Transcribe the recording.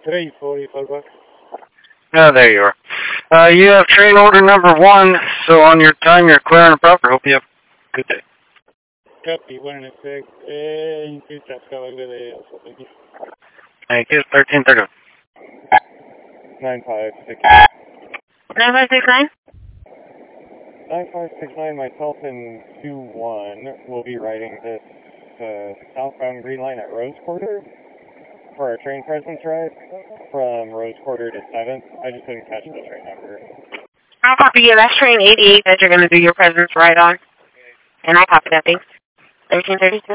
340 Fallback. Oh, there you are. You have train order number 1, so on your time you're clear and proper. Hope you have a good day. Copy, 1 and 6. Increase that caballo de Alpha, thank you. Thank you. 1330. 9569. 9569? 9569, myself and 21 will be riding this southbound Green Line at Rose Quarter for our train presence ride from Rose Quarter to 7th. I just couldn't catch the train number. I'll copy you. That's train 88 that you're going to do your presence ride on. And I copy that, thanks. 1332.